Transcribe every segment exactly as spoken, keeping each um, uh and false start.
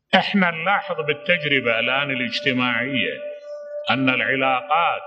احنا نلاحظ بالتجربة الآن الاجتماعية أن العلاقات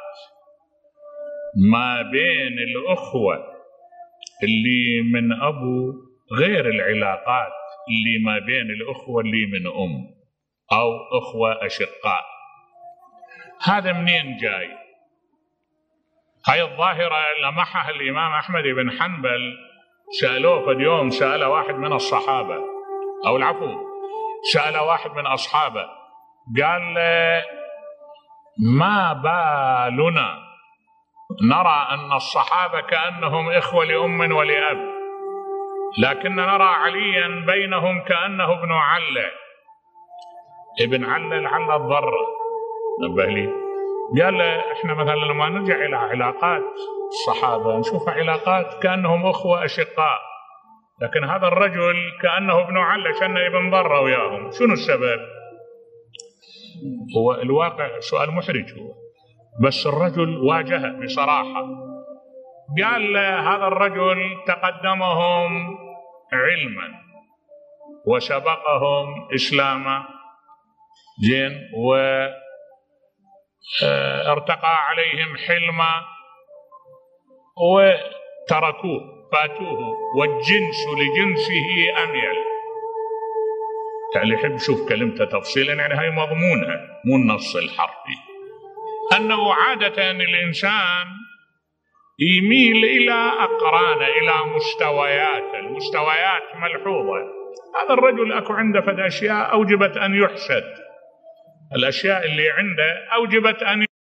ما بين الأخوة اللي من أبو غير العلاقات اللي ما بين الأخوة اللي من أم أو أخوة أشقاء. هذا منين جاي؟ هاي الظاهرة لمحها الإمام أحمد بن حنبل، سألوه في اليوم، سأل واحد من الصحابة أو العفو سأل واحد من أصحابه قال له: ما بالنا نرى أن الصحابة كأنهم إخوة لأم ولأب، لكن نرى عليا بينهم كأنه ابن علة. ابن علة العلة الضرة، نبه لي. قال له: احنا مثلا لما نرجع إلى علاقات الصحابة نشوف علاقات كأنهم أخوة أشقاء، لكن هذا الرجل كأنه ابن علة، كأنه ابن ضرة وياهم. شنو السبب؟ هو الواقع سؤال محرج هو، بس الرجل واجهه بصراحة. قال له: هذا الرجل تقدمهم علما وسبقهم إسلاما، زين، وارتقى عليهم حلما وتركوه فاتوه، والجنس لجنسه أميل. اللي يحب يشوف كلمته تفصيلا، يعني هاي مضمونها مو النص الحرفي، أنه عادة الإنسان يميل إلى أقرانه، إلى مستويات، المستويات ملحوظة. هذا الرجل أكو عنده فد أشياء أوجبت أن يحسد، الأشياء اللي عنده أوجبت أن